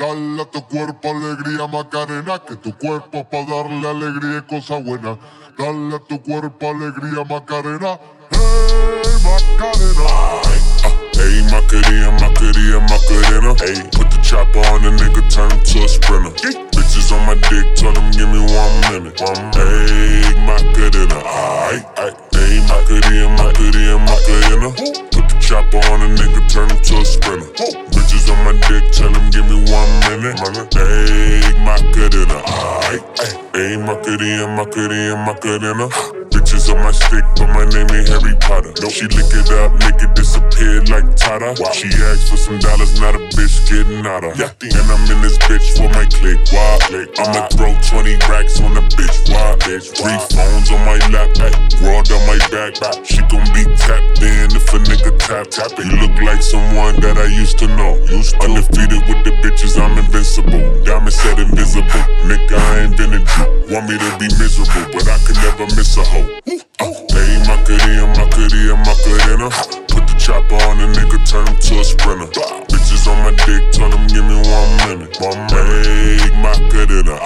Dale a tu cuerpo alegría Macarena, que tu cuerpo es pa' darle alegría y cosa buena. Dale a tu cuerpo alegría Macarena, hey Macarena. Hey, Macarena, Macarena, Macarena. Hey, put the chopper on the nigga, turn him to a sprinter. Bitches on my dick, tell them give me 1 minute. Hey, Macarena, hey, Macarena, Macarena, Macarena. Put the chopper on the nigga, turn him to a sprinter. Bitches on my dick, tell them give me 1 minute. Hey, Macarena, hey, Macarena, Macarena, Macarena. Bitches on my stick, but my name ain't Harry Potter. She lick it up, make it disappear like Tata. She asked for some dollars, not a bitch getting out of. And I'm in this bitch for my click. Why? I'ma throw 20 racks on the bitch. Why? 3 phones on my lap, raw down my back. She gon' be tapped in if a nigga tap it. You look like someone that I used to know. Undefeated with the bitches, I'm invincible. Diamond said invisible. Nigga, I ain't been a Jew. Want me to be miserable, but I could never miss a hoe. Hey, Macarena, Macarena, Macarena. Put the chopper on the nigga, turn him to a sprinter. Bitches on my dick, tell them give me 1 minute. Hey, Macarena,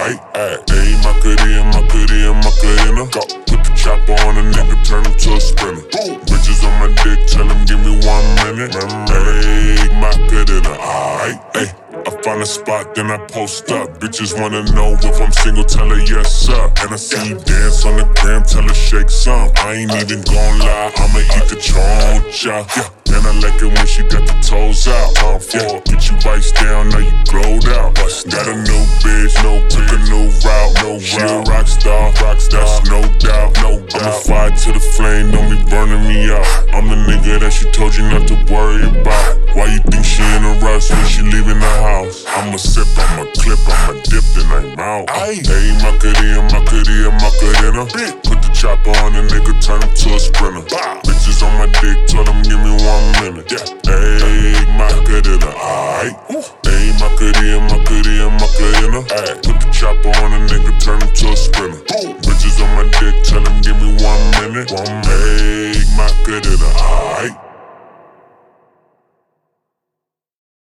hey, Macarena, Macarena, Macarena. Put the chopper on the nigga, turn him to a sprinter. Bitches on my dick, tell them give me 1 minute. Hey, Macarena, hey. I find a spot, then I post up. Bitches wanna know if I'm single, tell her yes sir. And I see you dance on the gram, tell her shake some. I ain't even gon' lie, I'ma eat the choncha. And I like it when she got the toes out. Get you vice down, now you glowed out. Got a new bitch, took a new route. She a rock star, that's no doubt. I'm a fire to the flame, don't be burning me out. I'm the nigga that she told you not to worry about. Why you think she in a rush when she leaving the house? I'ma sip, I'ma clip, I'ma dip, then I'm out. Hey, Macarena, Macarena, Macarena. Put the chopper on the nigga, turn him to a sprinter. Bitches on my dick, tell them give me 1 minute. Hey, Macarena, hey, Macarena, Macarena, Macarena. Put the chopper on the nigga, turn him to a sprinter. Bitches on my dick, tell them give me 1 minute. Hey, Macarena,